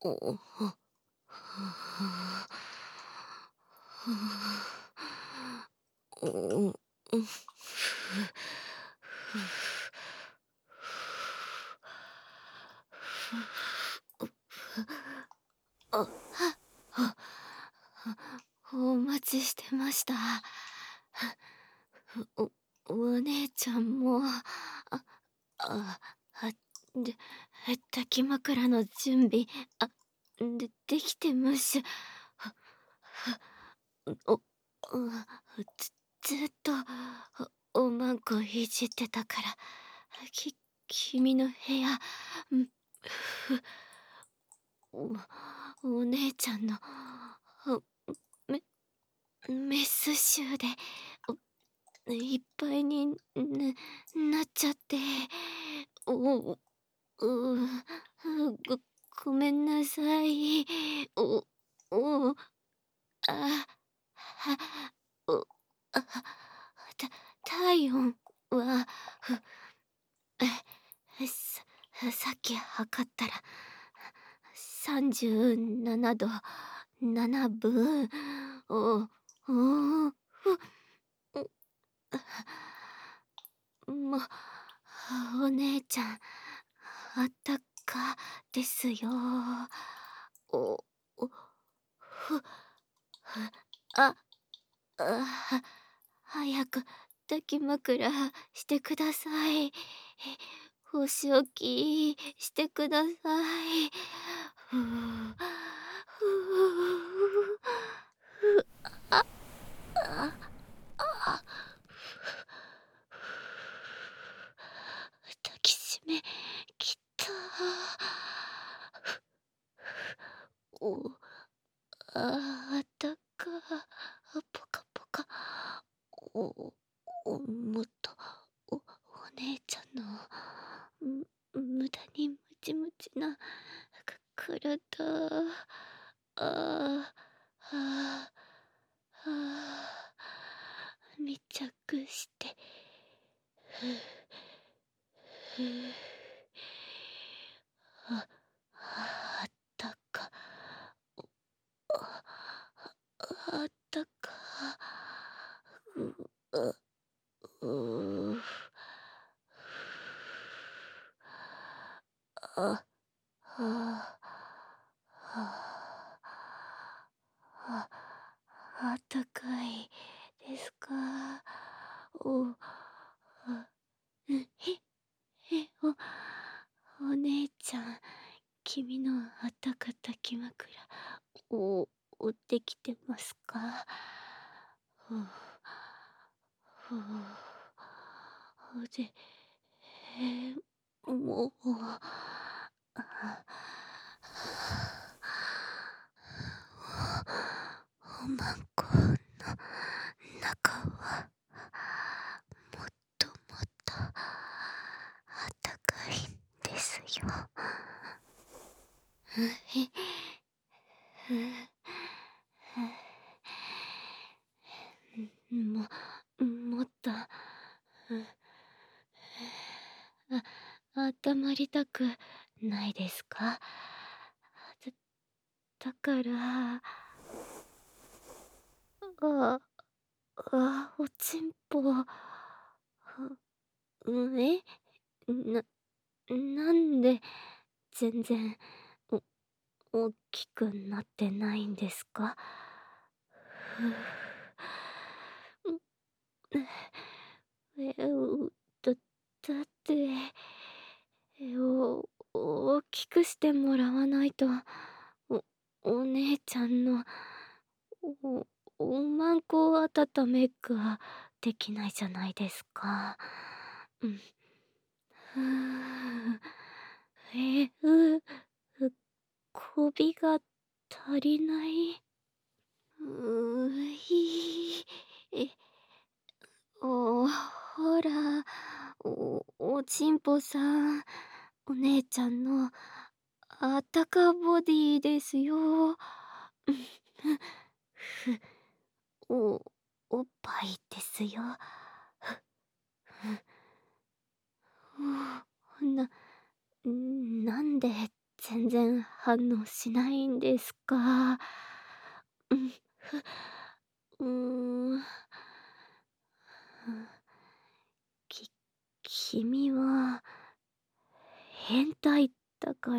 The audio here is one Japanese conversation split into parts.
お、お、あ、お待ちしてました。おお姉ちゃんも、あ、で、抱き枕の準備、できてます。お、ずっと、おまんこいじってたから、君の部屋、ふお姉ちゃんの、メメス臭で、いっぱいになっちゃって、お、ごごめんなさい。お、あ、は、お、あ、体温は、さっき測ったら、37度7分。お、お、もう、お姉ちゃん、あったかですよ。お、お、ふ、あ、は早く抱き枕してください。お仕置きしてください。ふう、ふう、あ、あ、あ、抱きしめきた。お、あったか、ぽかぽか。お、もっと、お姉ちゃんの、無駄にムチムチな、体、ああ、密着して、ふう、ふう、あったか、ああったか、う、う、あ、はあ、あったかいですか？お、お姉ちゃん、君のあったか抱き枕、お、できてますか？ふう、ふう、で、もう、おまんこの中はもっともっとあったかいんですよ。もっと、温まりたくないですか？だから、おちんぽ、えな、なんで全然大きくなってないんですか？ふう、だ、だって、大きくしてもらわないと、お、お姉ちゃんの、お、おまんこ温めができないじゃないですか。うん。ふう、こびが足りない。いえ、ほら、おちんぽさん、お姉ちゃんのあったかボディですよ。ふ、お、おっぱいですよ。な、なんで全然反応しないんですか？うん、うーん。き君は変態だから、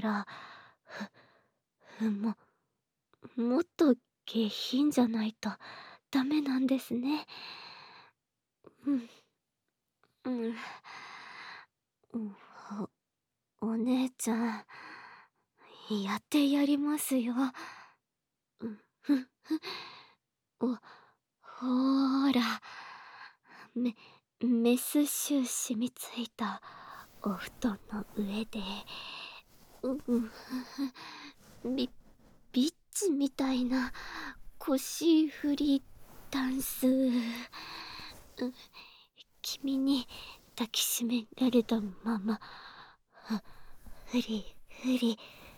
ももっと下品じゃないとダメなんですね。うん、うん。うん、お姉ちゃん、やってやりますよ。うん、ふんふん。ほーら、メメス臭染みついたお布団の上で、ビビッチみたいな腰振りダンス。君に抱きしめられたまま、ふりふり、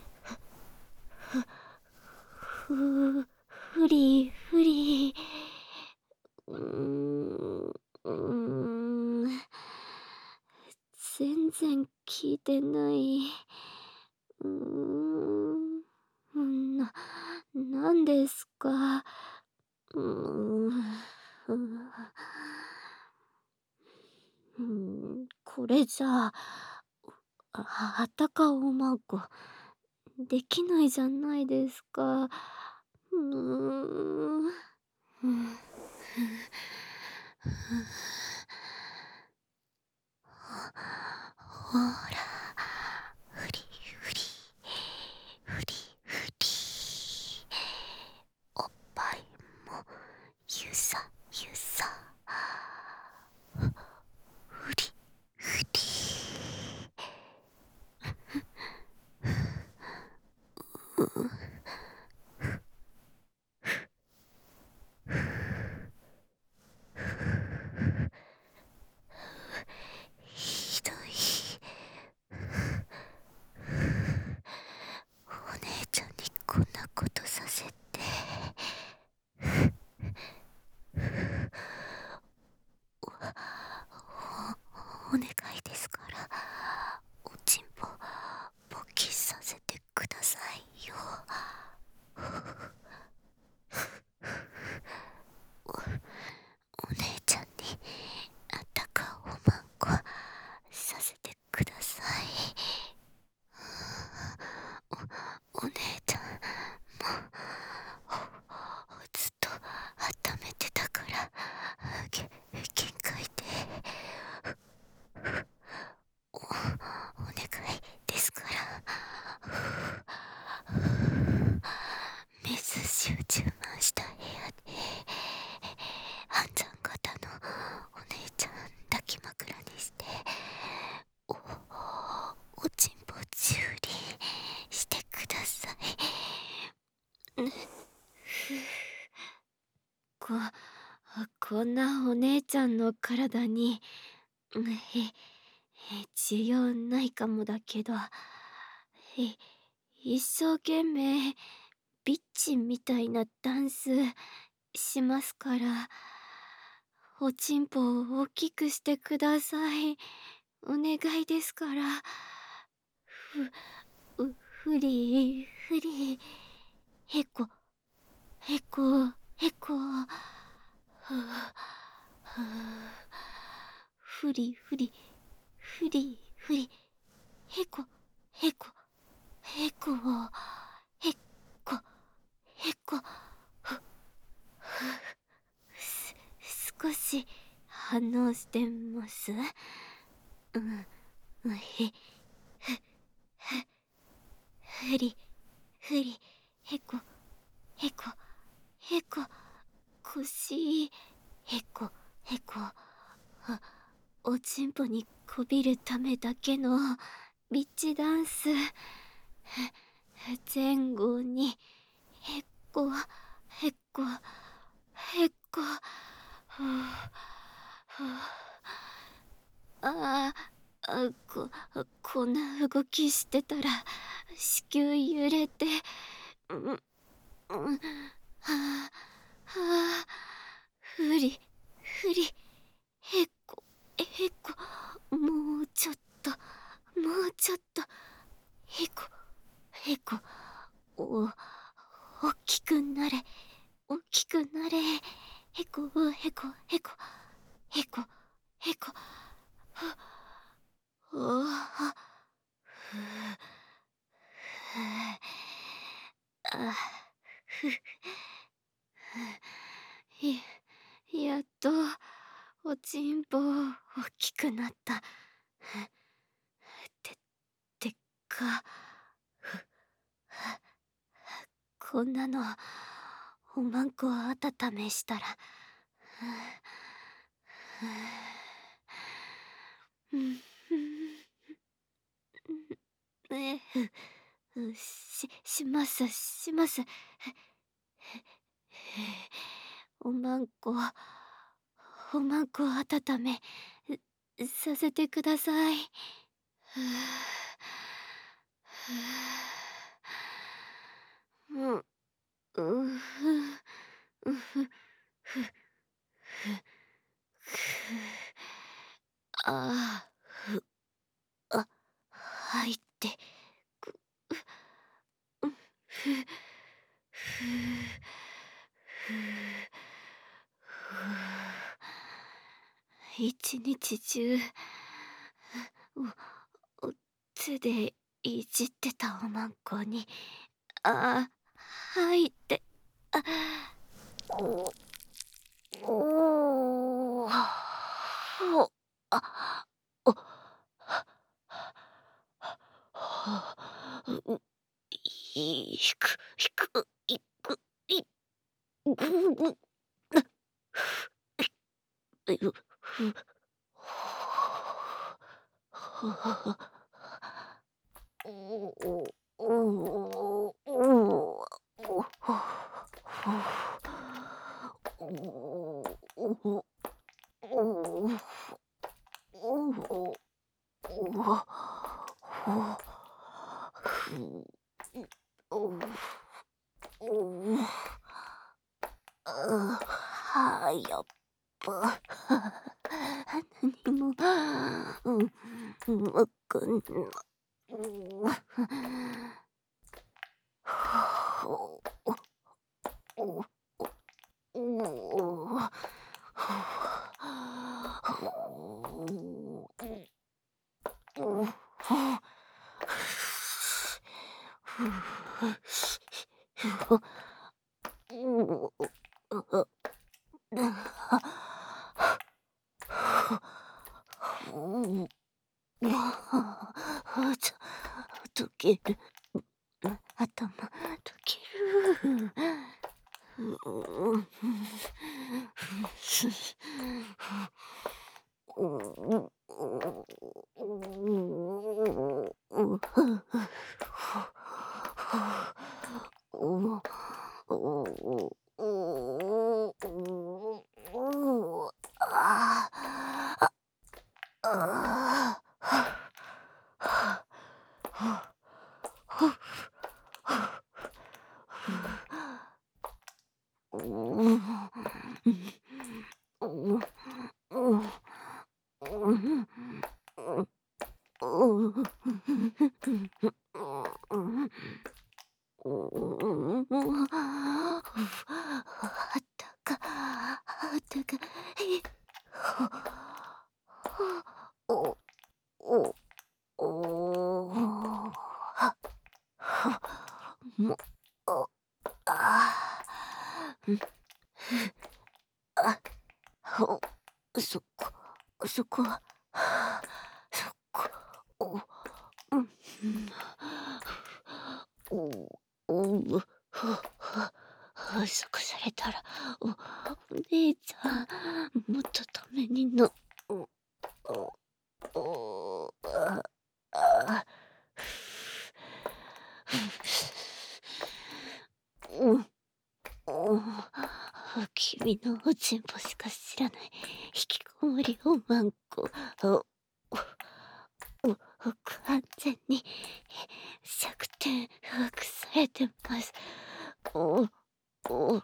ふりふり。うーん、うーん。全然聞いてない。うーん、なんですか。うーん。これじゃあ、あたかおまんこ、できないじゃないですか。うーん。うん。ほら、ふりふり、ふりふり。おっぱいもゆさゆさ。ふりふり。ひどい。お姉ちゃんにこんなことさせて。お願いですから、おちんぽ勃起させてくださいよ。お姉ちゃんにあたかおまんこさせてください。お姉ちゃんもずっと温めてたから限界で、お願いですから、水集中満した部屋で暗算型のお姉ちゃん抱き枕にして、おちんぽちゅうりしてください。ここんなお姉ちゃんの体に、需要ないかもだけど、一生懸命ビッチみたいなダンスしますから、おちんぽを大きくしてください。お願いですから。ふりふり、へこへこへこ、ふりふりふりふり、へこへこへこへこへこ。少し反応してます。ふりふり、へこへこへこ、腰へこへこ。おちんぽにこびるためだけのビッチダンス。前後にへっこへっこへっこ。ああ、こんな動きしてたら子宮揺れて、はあ、ふりふり、へっこへっこ、もうちょっと、もうちょっと、へこへこ、お、おっきくなれ、おっきくなれ、へこ、へこ、へこ、へこ、へこ、ふ、おあ、ふ、ふ、あ、ふ、やっと、おちんぽ、おっきくなった。て、てか、こんなの、おまんこ温めしたら、うん、します、します。おまんこ、おまんこ温め、させてください。うん、うふ、うふ、ふ、あふ、あ、入って、く、ふ、ふ、一日中、お手でいじってたおまんこに、入って、お、おお、あ、お、う、いく、いく、いく、い、ぐ、ぐ、ふ、ふ、やっぱ、何も、わかんない。溶ける。頭、溶ける。あったか、あったかい。お、お、お、は、は、も、あ、あ、あ、お、そこ、そこは、そこ、お、うん、お、お、そこされたら、お姉ちゃん、もっとためにの、お、お、あ、うん、うん、君のおちんぽしか知らない引きこもりおまんこ。完全に弱点把握されてます。お、お、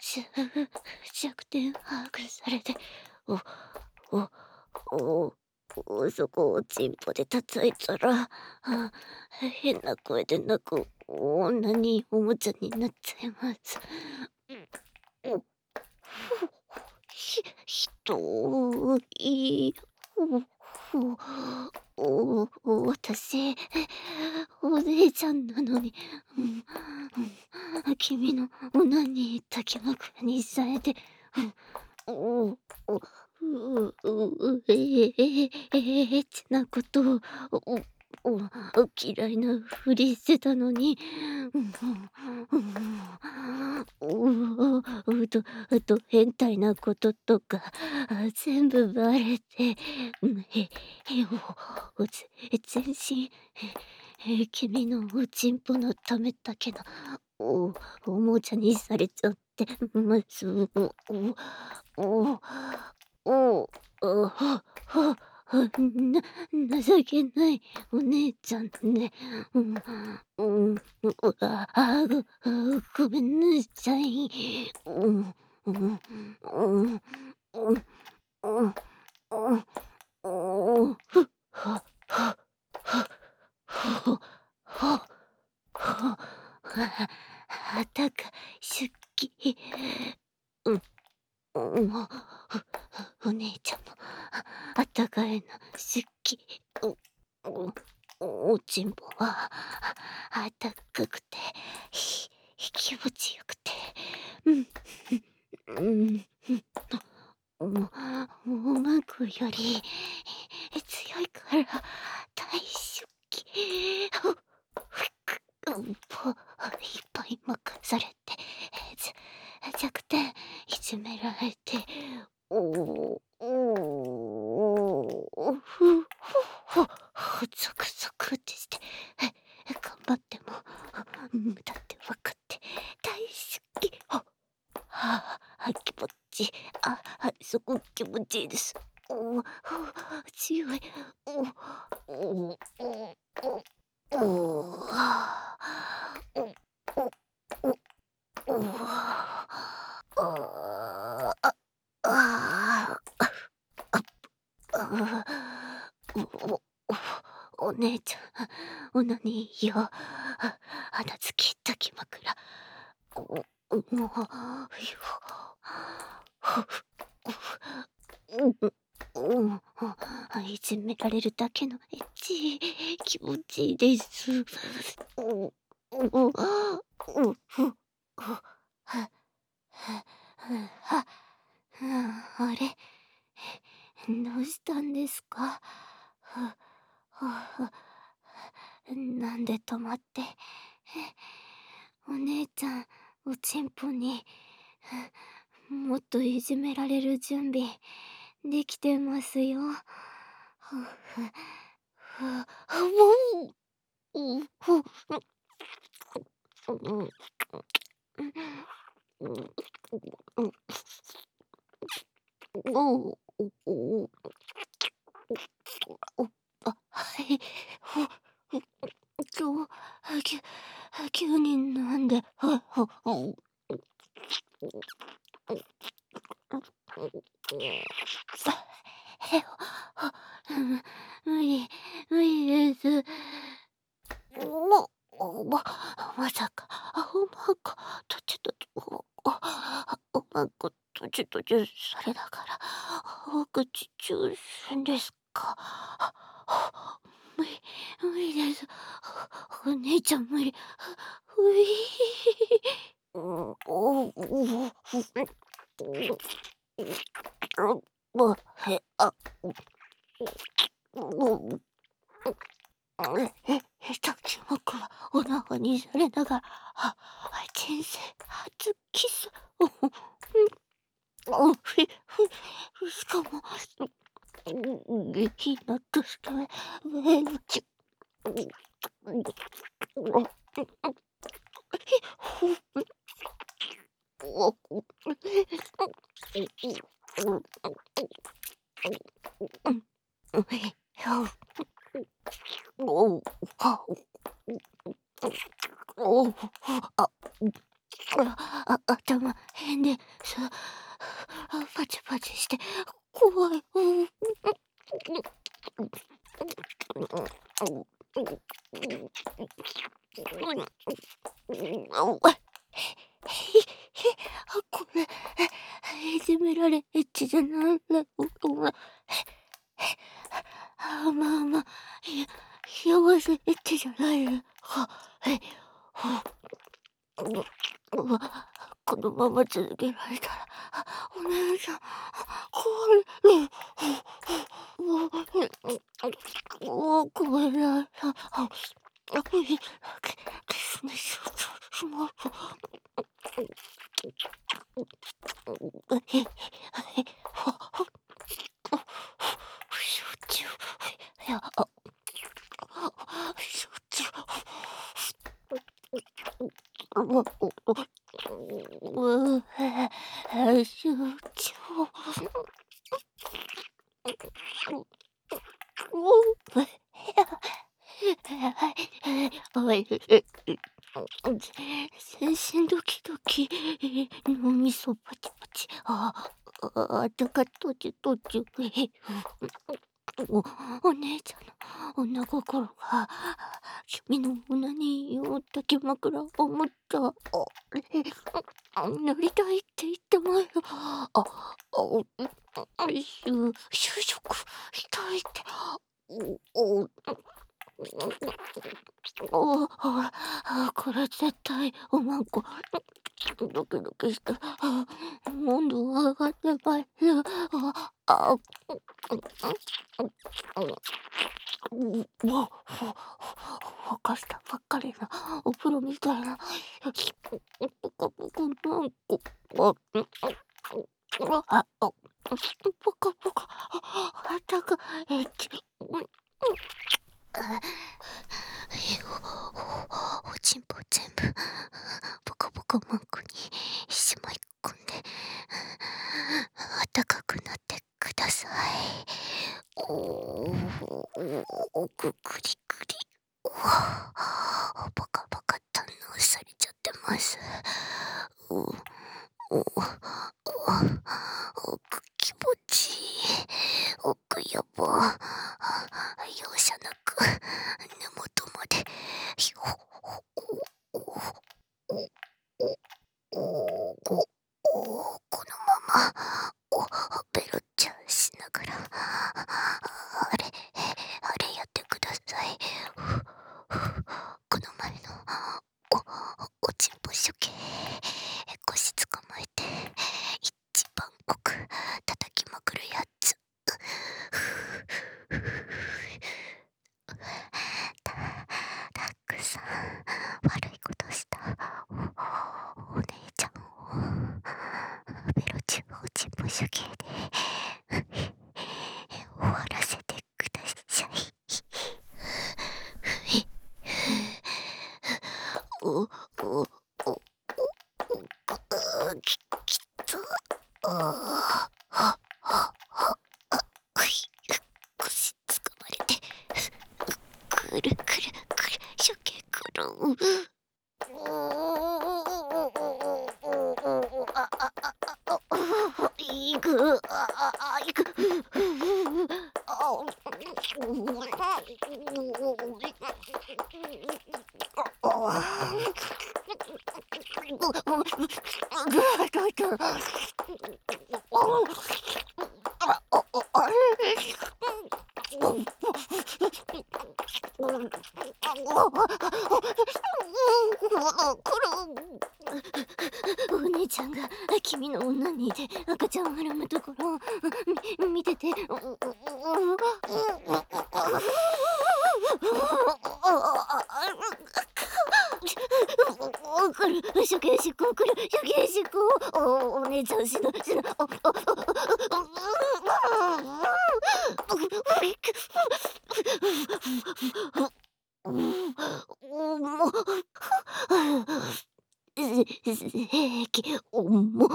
弱点把握されて、お、お、 そこをチンポで叩いたら、変な声で泣く女におもちゃになっちゃいます。おひどい。私、お姉ちゃんなのに、君のオナニー抱き枕にされて、おお、エッチなことを、嫌いなふりしてたのに、変態なこととか、全部バレて、全身、君のおちんぽのためだけの、おおもちゃにされちゃってます。おおお情けないお姉ちゃんね。ごめんなさい。うんうんうんうんうんうんふはははははははたか出来。うんお姉ちゃんのあったかいの出来。おちんぽはあったかくて気持ちよくて、うん、おまんこより強いから大好き。いっぱい任されて、弱点いじめられて、ゾクゾクってして、頑張っても無駄って分かって大好き。気持ちいい。すごく気持ちいいです。強い。おおおおああ、ああ、お姉ちゃん、オナニーよ。穴つき抱き枕。もう、いじめられるだけのエッチ、気持ちいいです。おおおははあれ、どうしたんですか？なんで止まって、お姉ちゃん、おちんぽに、もっといじめられる準備できてますよ。もう、はい。今日、急になんで、無理、無理です。まさか、おまんことちとおまんことちとされながら、お口中戦ですか。無理、無理です。お姉ちゃん無理。ういへあ、時もくはお腹にされながら、人生初キス。しかも、下品なとして上のち、頭変です。パチパチして怖い。 これ、いじめられエッチじゃないね。まあ、幸せエッチじゃないね。このまま続けられたら、お姉ちゃん、壊れる。もう、ごめんなさい。キスにしまう。集中。いや、集中。集中。全身ドキドキ、脳みそパチパチ、頭がとちとち、お姉ちゃんの女心が君の胸に抱き枕を持った。なりたいって言ってまえよ。就職したいって。これ絶対おまんこ。ドキドキして、温度が上がってまいる。沸かしたばっかりなお風呂みたいな。ポカポカなんこ。ポカポカ。あたかい。おちんぽ全部ポカポカマンコにしまい込んで、あったかくなってください。ぐくりぐり。ポカポカ堪能されちゃってます。気持ちいい。奥やば。容赦なく根元まで。このままベロチャしながらあれやってください。この前のおちんぽ処刑、腰捕まえて一番奥叩きまくるやつ。たくさん悪いことしたお姉ちゃんをベロチュおちんぽ処刑で終わらせてください。きつ。腰つかまれてくるくる処刑くる。いく。いく。お姉ちゃんが君の女に赤ちゃんをはらむところを見てて。来る、処刑執行来る、処刑執行。お姉ちゃん死ぬ。正規重。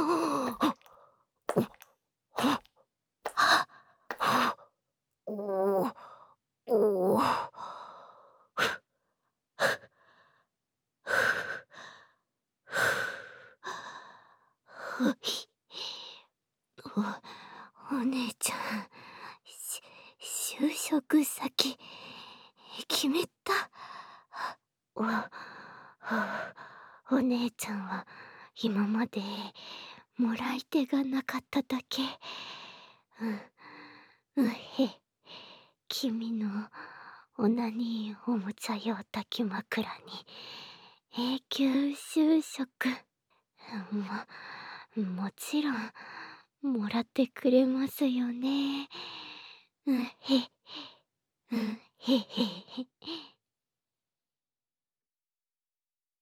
お姉ちゃん、就職く先決めた。おお姉ちゃんは今までもらい手がなかっただけ。君のオナニーおもちゃ用抱き枕に永久就職。もちろんもらってくれますよね。うんへうんへへへ。